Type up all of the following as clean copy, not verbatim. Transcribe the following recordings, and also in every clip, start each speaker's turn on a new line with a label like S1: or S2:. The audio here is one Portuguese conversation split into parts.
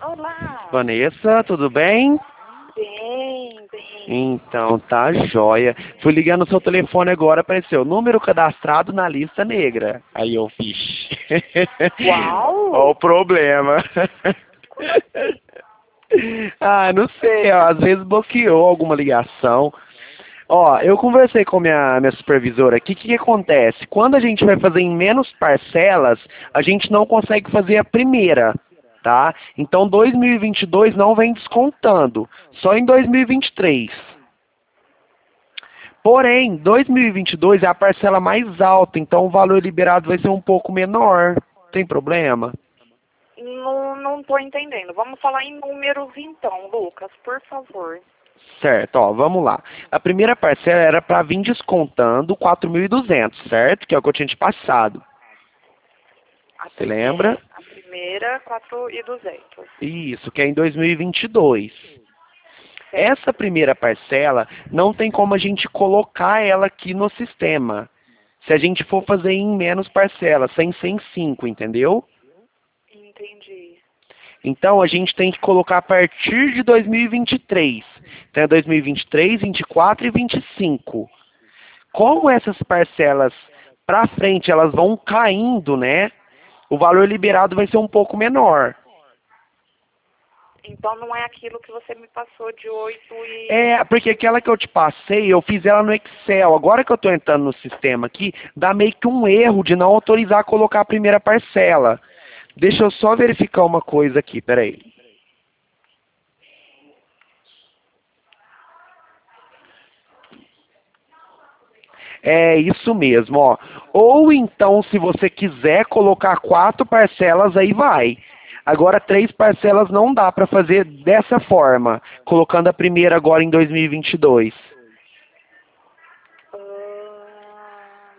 S1: Olá.
S2: Vanessa, tudo bem?
S1: Bem, bem.
S2: Então, tá joia. Fui ligando no seu telefone agora, apareceu número cadastrado na lista negra. Aí eu fiz. Olha o
S1: Uau!
S2: problema.
S1: Como assim?
S2: Ah, não sei, ó, às vezes bloqueou alguma ligação. Ó, eu conversei com minha supervisora aqui, o que acontece? Quando a gente vai fazer em menos parcelas, a gente não consegue fazer a primeira, tá? Então 2022 não vem descontando, só em 2023. Porém, 2022 é a parcela mais alta, então o valor liberado vai ser um pouco menor. Tem problema?
S1: Não tô entendendo. Vamos falar em números então, Lucas, por favor.
S2: Certo, ó, vamos lá. A primeira parcela era para vir descontando 4.200, certo? Que é o que eu tinha te passado. Você lembra?
S1: A primeira 4.200.
S2: Isso, que é em 2022.
S1: Certo.
S2: Essa primeira parcela não tem como a gente colocar ela aqui no sistema. Se a gente for fazer em menos parcelas, sem ser em 5, entendeu?
S1: Entendi.
S2: Então a gente tem que colocar a partir de 2023. Então é 2023, 24 e 25. Como essas parcelas para frente elas vão caindo, né? O valor liberado vai ser um pouco menor.
S1: Então não é aquilo que você me passou de 8 e...
S2: É, porque aquela que eu te passei, eu fiz ela no Excel. Agora que eu estou entrando no sistema aqui, dá meio que um erro de não autorizar a colocar a primeira parcela. Deixa eu só verificar uma coisa aqui, peraí. É isso mesmo, ó. Ou então, se você quiser colocar 4 parcelas, aí vai. Agora, 3 parcelas não dá para fazer dessa forma, colocando a primeira agora em 2022.
S1: Ah,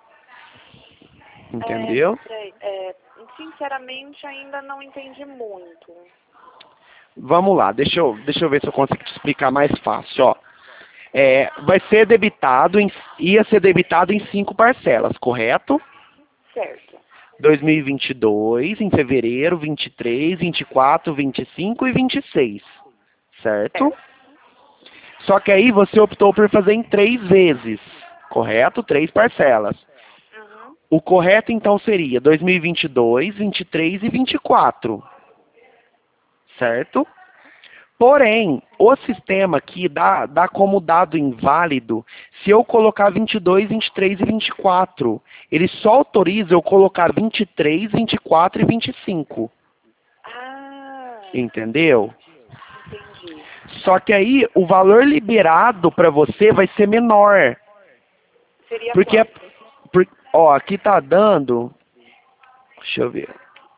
S2: Entendeu?
S1: peraí, sinceramente ainda não entendi muito.
S2: Vamos lá, deixa eu ver se eu consigo te explicar mais fácil, ó. Vai ser debitado, ia ser debitado em 5 parcelas, correto?
S1: Certo.
S2: 2022, em fevereiro, 23, 24, 25 e 26, certo?
S1: Certo.
S2: Só que aí você optou por fazer em 3 vezes, correto? 3 parcelas.
S1: Uhum.
S2: O correto então seria 2022, 23 e 24, certo? Porém, o sistema aqui dá como dado inválido se eu colocar 22, 23 e 24. Ele só autoriza eu colocar 23, 24 e 25.
S1: Ah,
S2: Entendeu?
S1: entendi.
S2: Só que aí o valor liberado para você vai ser menor.
S1: Seria
S2: Porque,
S1: quanto?
S2: ó, aqui tá dando. Deixa eu ver.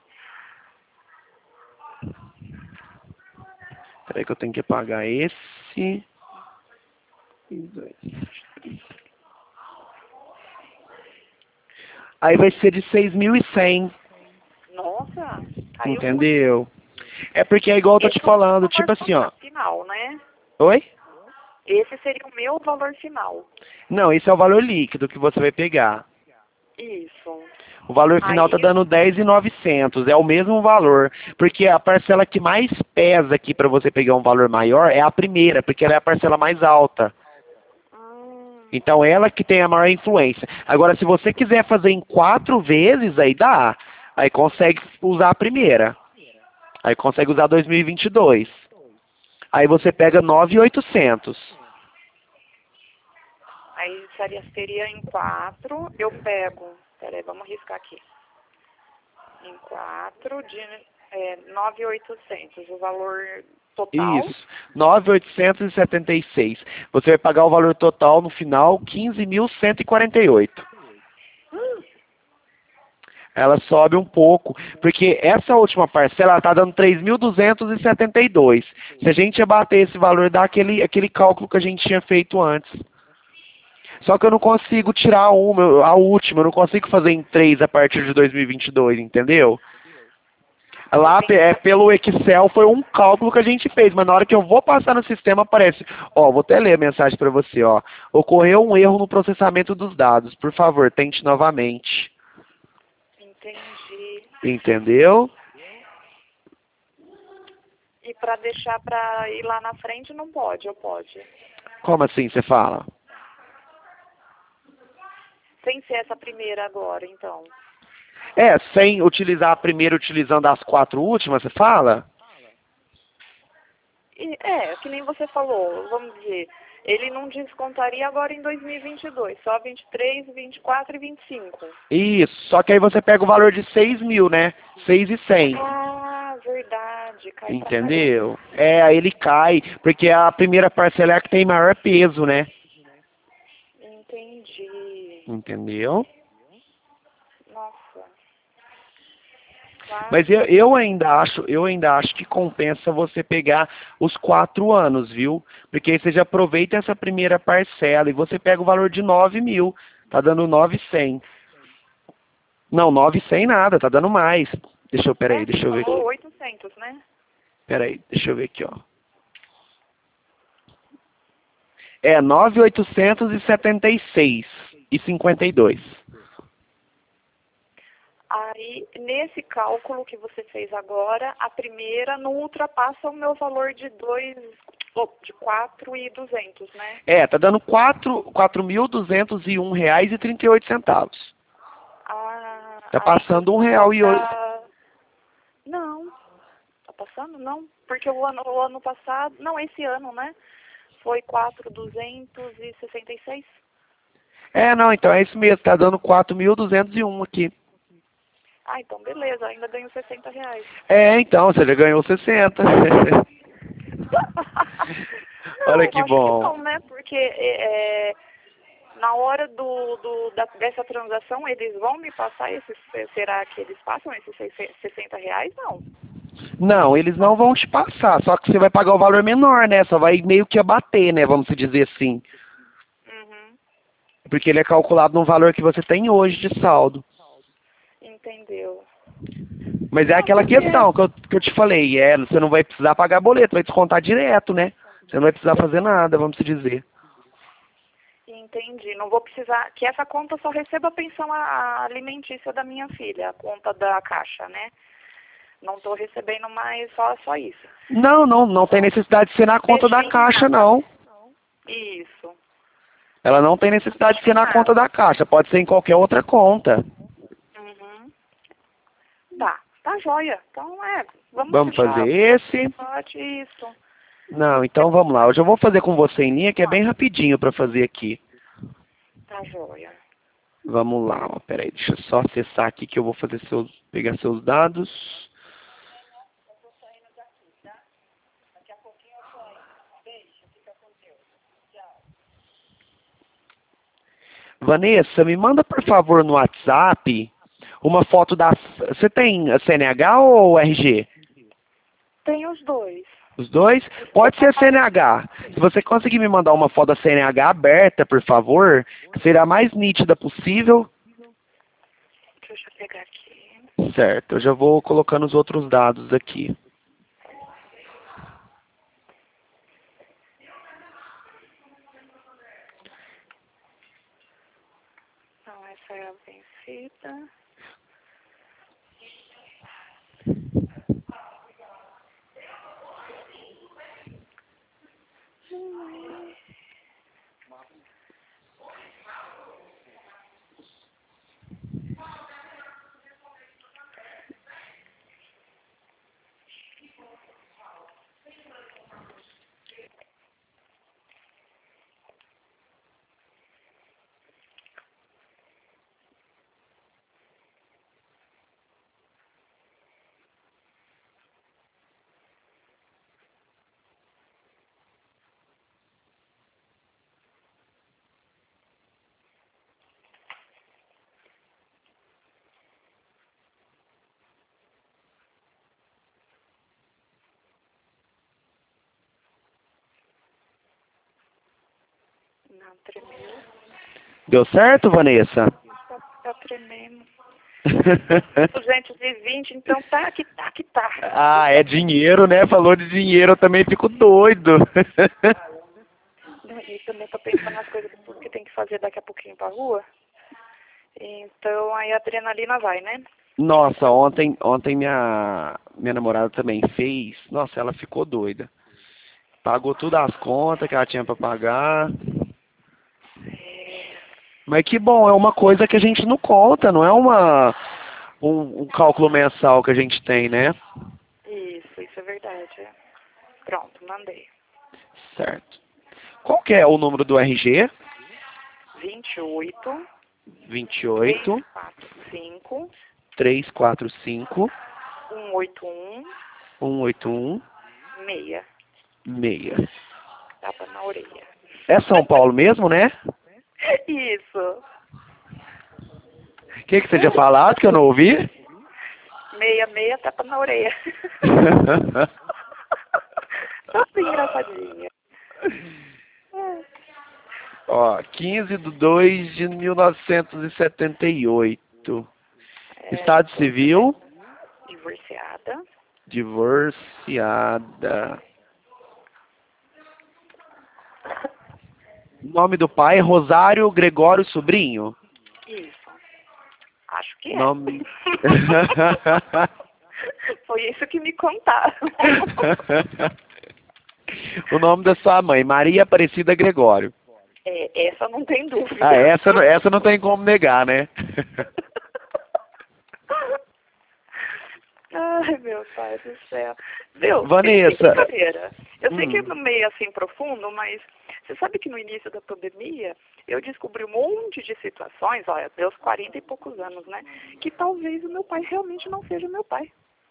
S2: Peraí que eu tenho que pagar esse. Aí vai ser de 6.100.
S1: Nossa, caiu muito.
S2: Entendeu? É porque é igual eu tô te
S1: Esse é o
S2: falando,
S1: meu
S2: tipo assim, ó.
S1: valor final, né?
S2: Oi?
S1: Esse seria o meu valor final.
S2: Não, esse é o valor líquido que você vai pegar.
S1: Isso.
S2: O valor final tá
S1: Aí,
S2: dando 10.900, é o mesmo valor, porque a parcela que mais pesa aqui para você pegar um valor maior é a primeira, porque ela é a parcela mais alta.
S1: hum,
S2: Então ela que tem a maior influência. Agora, se você quiser fazer em 4 vezes, aí dá. Aí consegue usar a primeira. Aí consegue usar 2022. Aí você pega 9.800.
S1: aí seria em 4. Eu pego. Peraí, vamos riscar aqui. Em 4 de 9.800. O valor total.
S2: Isso, 9.876. Você vai pagar o valor total no final, 15.148.
S1: Hum,
S2: Ela sobe um pouco, porque essa última parcela está dando 3.272. Se a gente abater esse valor, dá aquele cálculo que a gente tinha feito antes. Só que eu não consigo tirar a última, eu não consigo fazer em 3 a partir de 2022, entendeu? Lá
S1: entendi.
S2: pelo Excel foi um cálculo que a gente fez, mas na hora que eu vou passar no sistema aparece, ó, vou até ler a mensagem para você, ó. Ocorreu um erro no processamento dos dados. Por favor, tente novamente.
S1: Entendi.
S2: Entendeu?
S1: E para deixar para ir lá na frente não pode, ou pode?
S2: Como assim você fala?
S1: Sem ser essa primeira agora, então.
S2: É, sem utilizar a primeira, utilizando as 4 últimas, você fala?
S1: E, que nem você falou, vamos dizer, ele não descontaria agora em 2022, só 23, 24 e 25.
S2: Isso, só que aí você pega o valor de 6 mil, né? 6.100.
S1: Ah, verdade, cai pra caramba.
S2: Entendeu? É, aí ele cai, porque a primeira parcela é a que tem maior peso, né?
S1: Entendi.
S2: Entendeu?
S1: Nossa. Mas,
S2: Mas eu ainda acho que compensa você pegar os 4 anos, viu? Porque aí você já aproveita essa primeira parcela e você pega o valor de 9 mil. Tá dando 9.100. Não, 9.100 nada, tá dando mais. Peraí, deixa eu ver
S1: falou
S2: aqui.
S1: 800, né?
S2: Peraí, deixa eu ver aqui, ó. É 9.876,52.
S1: Aí, nesse cálculo que você fez agora, a primeira não ultrapassa o meu valor de de 4.200, né?
S2: É, tá dando R$ 4.201,38.
S1: Ah,
S2: Tá
S1: aí
S2: passando R$ 1,08.
S1: Não, tá passando? Não. Porque o ano passado, não, esse ano, né? Foi 4.266.
S2: É, não, então é isso mesmo, tá dando 4.201 aqui.
S1: Ah, então beleza, ainda ganho R$ 60.
S2: É, então, você já ganhou 60. Olha
S1: Não,
S2: que
S1: acho que
S2: bom.
S1: não, né? Porque na hora dessa transação, eles vão me passar esses. Será que eles passam esses R$ 60? Não.
S2: Não, eles não vão te passar, só que você vai pagar o valor menor, né? Só vai meio que abater, né? Vamos se dizer assim.
S1: Uhum.
S2: Porque ele é calculado no valor que você tem hoje de saldo.
S1: Entendeu?
S2: Mas é
S1: Não,
S2: aquela
S1: porque.
S2: questão que eu te falei, você não vai precisar pagar boleto, vai descontar direto, né? Você não vai precisar fazer nada, vamos se dizer.
S1: Entendi. Não vou precisar. Que essa conta só receba a pensão alimentícia da minha filha, a conta da Caixa, né? Não estou recebendo mais só isso.
S2: Não tem necessidade de ser na conta da
S1: Mexer em
S2: Caixa,
S1: nada.
S2: não.
S1: Isso.
S2: Ela não tem necessidade de ser
S1: Mexer em
S2: na conta
S1: nada.
S2: da Caixa, pode ser em qualquer outra conta.
S1: Uhum. Tá joia. Então, vamos
S2: Vamos fazer
S1: fechar.
S2: esse?
S1: Pode isso.
S2: Não, então vamos lá. Hoje eu vou fazer com você em linha, que é bem rapidinho para fazer aqui.
S1: Tá joia.
S2: Vamos lá, ó. Peraí, deixa eu só acessar aqui que eu vou pegar seus dados. Vanessa, me manda por favor no WhatsApp uma foto da. Você tem a CNH ou RG?
S1: Tem os dois.
S2: Os dois? Pode ser CNH. Se você conseguir me mandar uma foto da CNH aberta, por favor, que será a mais nítida possível.
S1: Deixa eu pegar aqui.
S2: Certo, eu já vou colocando os outros dados aqui.
S1: Então, essa é a vencida. Não, tremeu.
S2: Deu certo, Vanessa?
S1: Tá tremendo. 220, então tá que tá.
S2: Ah, é dinheiro, né? Falou de dinheiro, eu também fico doido.
S1: E também tô pensando nas coisas que tem que fazer daqui a pouquinho pra rua. Então aí a adrenalina vai, né?
S2: Nossa, ontem minha namorada também fez. Nossa, ela ficou doida. Pagou todas as contas que ela tinha pra pagar.
S1: É,
S2: Mas que bom, é uma coisa que a gente não conta, não é um cálculo mensal que a gente tem, né?
S1: isso é verdade. É. Pronto, mandei.
S2: Certo. Qual que é o número do RG?
S1: 28
S2: 28
S1: 345
S2: 345
S1: 181
S2: 181
S1: 6.
S2: 6.
S1: Tapa na orelha.
S2: É São Paulo mesmo, né?
S1: Isso.
S2: O que você tinha falado que eu não ouvi?
S1: 66, tapa na orelha. Tô engraçadinha.
S2: Ó, 15/2/1978.
S1: É,
S2: Estado civil,
S1: divorciada.
S2: divorciada. Nome do pai, Rosário Gregório Sobrinho.
S1: Isso. Acho que é.
S2: Nome.
S1: Foi isso que me contaram.
S2: O nome da sua mãe, Maria Aparecida Gregório.
S1: É, essa não tem dúvida.
S2: Ah, essa não tem como negar, né?
S1: Ai, meu pai do céu. Viu?
S2: Vanessa.
S1: Sem brincadeira. Eu sei que é
S2: Hum.
S1: no meio assim profundo, mas você sabe que no início da pandemia eu descobri um monte de situações, olha, meus 40 e poucos anos, né? Que talvez o meu pai realmente não seja meu pai.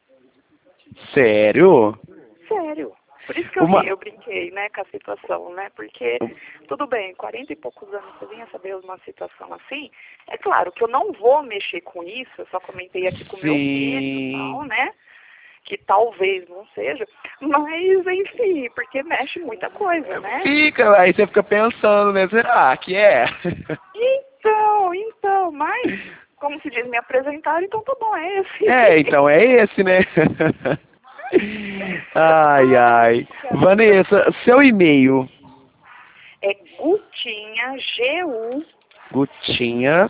S2: Sério?
S1: Sério. Por isso que eu brinquei, né, com a situação, né? Porque, tudo bem, 40 e poucos anos você vinha saber uma situação assim. É claro que eu não vou mexer com isso, eu só comentei aqui com meu filho e
S2: Sim.
S1: tal, né? Que talvez não seja, mas enfim, porque mexe muita coisa, né?
S2: Fica, aí você fica pensando, né? Será que é?
S1: Então, mas, como se diz, me apresentaram, então tá bom, é esse.
S2: É, então é esse, né? Ai, ai. Vanessa, seu e-mail,
S1: É Gutinha,
S2: Gutinha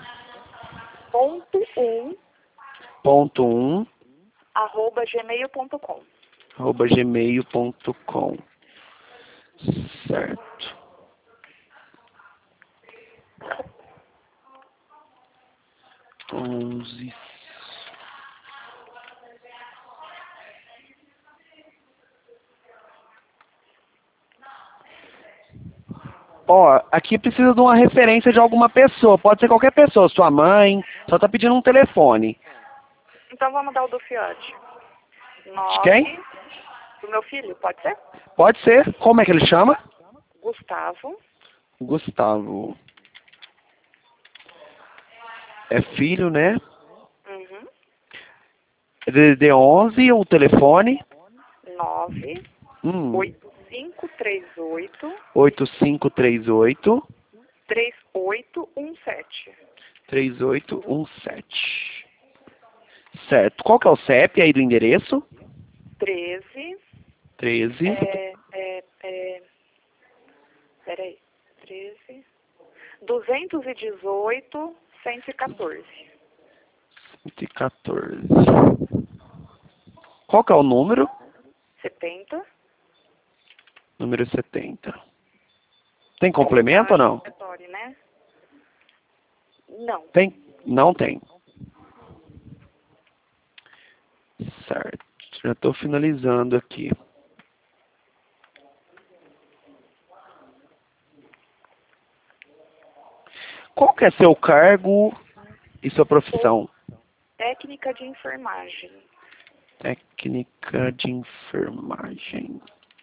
S1: Gu.1,
S2: ponto um
S1: @gmail.com.
S2: @gmail.com. Certo. 11. Ó, aqui precisa de uma referência de alguma pessoa. Pode ser qualquer pessoa, sua mãe. Só tá pedindo um telefone.
S1: Então vamos dar o do Fiote.
S2: De quem?
S1: 9, do meu filho, pode ser?
S2: Pode ser. Como é que ele chama?
S1: Gustavo,
S2: Gustavo. É filho, né?
S1: uhum,
S2: DDD 11, o telefone.
S1: 9,
S2: Hum,
S1: 8538
S2: 8538
S1: 3817.
S2: 3817. Certo. Qual que é o CEP aí do endereço?
S1: 13,
S2: 13
S1: peraí, 13, 218, 114.
S2: 114. Qual que é o número?
S1: 70.
S2: Número 70. Tem complemento ou não?
S1: Né? Não.
S2: Tem? Não tem. Certo. Já estou finalizando aqui. Qual que é seu cargo e sua profissão?
S1: Técnica de enfermagem.
S2: Técnica de enfermagem.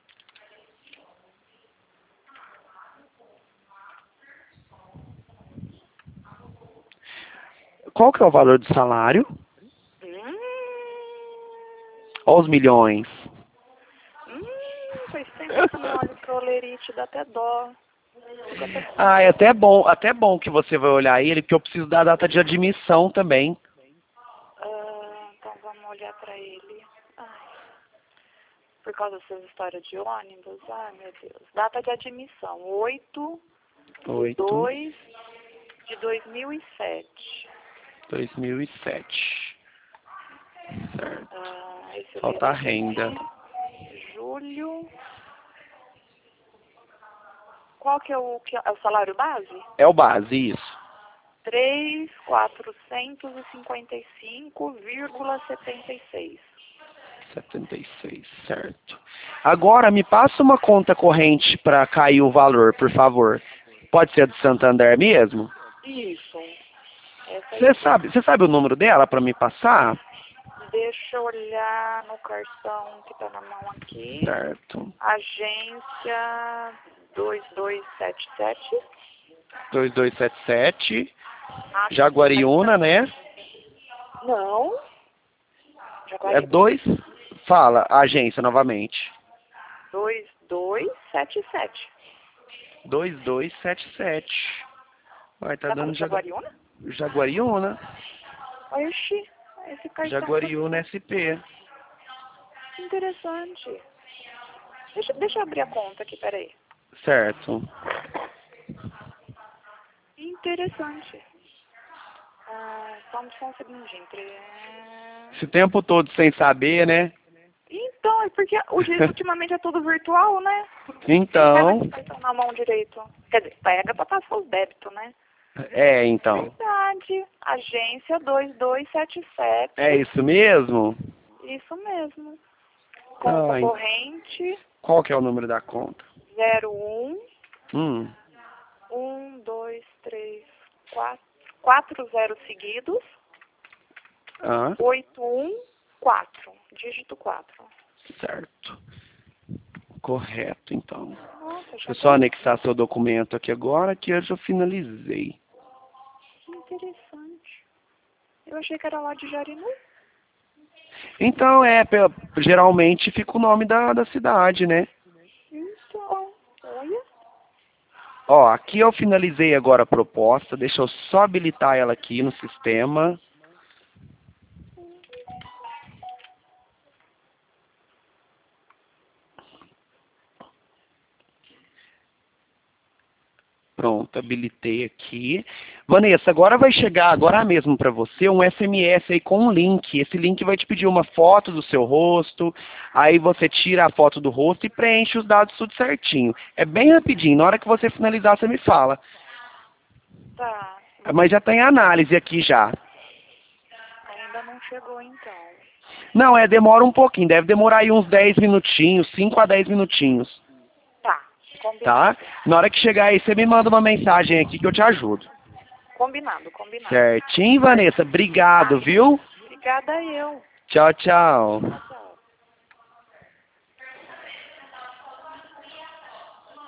S2: Qual que é o valor do salário?
S1: Hum,
S2: Olha os milhões.
S1: faz tempo que eu não olho pro olerite, dá até dó.
S2: Ah, é até bom que você vai olhar ele, porque eu preciso da data de admissão também.
S1: Então vamos olhar pra ele. Ai, por causa dessas histórias de ônibus, ai meu Deus. Data de admissão,
S2: 8,
S1: 8/2/2007.
S2: 2007.
S1: esse
S2: Falta a
S1: mês
S2: renda.
S1: aqui, julho. Qual que é o salário base?
S2: É o base, isso.
S1: 3.455,76.
S2: 76, certo. Agora, me passa uma conta corrente para cair o valor, por favor. Pode ser do Santander mesmo?
S1: Isso. Essa aí.
S2: Você sabe o número dela para me passar?
S1: Deixa eu olhar no cartão que tá na mão aqui.
S2: Certo.
S1: Agência 2277.
S2: 2277. Jaguariúna, né?
S1: Não.
S2: É 2. Fala, a agência novamente.
S1: 2277.
S2: 2277. Vai, tá dando
S1: Jaguariúna?
S2: Jaguariúna.
S1: Oxi, esse cartão.
S2: Jaguariúna SP.
S1: Interessante. Deixa eu abrir a conta aqui, peraí.
S2: Certo.
S1: Interessante. Só um segundinho.
S2: Esse tempo todo sem saber, né?
S1: Então, é porque ultimamente é tudo virtual, né?
S2: Então.
S1: Pega o cartão na mão direito. Quer dizer, pega pra passar os débitos, né?
S2: É, então.
S1: Verdade. Agência 2277.
S2: É isso mesmo?
S1: Isso mesmo. Conta corrente.
S2: Qual que é o número da conta?
S1: 01 2 3 4 zeros seguidos. 814. Dígito 4.
S2: Certo. Correto, então.
S1: Nossa,
S2: deixa eu só anexar seu documento aqui agora, que eu já finalizei.
S1: Que interessante. Eu achei que era lá de Jarinu.
S2: Então, geralmente fica o nome da cidade, né?
S1: Então, olha.
S2: Ó, aqui eu finalizei agora a proposta. Deixa eu só habilitar ela aqui no sistema. Pronto, habilitei aqui. Vanessa, agora vai chegar agora mesmo para você um SMS aí com um link. Esse link vai te pedir uma foto do seu rosto. Aí você tira a foto do rosto e preenche os dados tudo certinho. É bem rapidinho. Na hora que você finalizar, você me fala.
S1: Tá.
S2: Mas já tem análise aqui já.
S1: Ainda não chegou, então.
S2: Não, demora um pouquinho. Deve demorar aí uns 10 minutinhos, 5 a 10 minutinhos.
S1: Tá. Combinado.
S2: Tá? Na hora que chegar aí, você me manda uma mensagem aqui que eu te ajudo.
S1: Combinado.
S2: Certinho, Vanessa. Obrigado, viu?
S1: Obrigada eu.
S2: Tchau, tchau.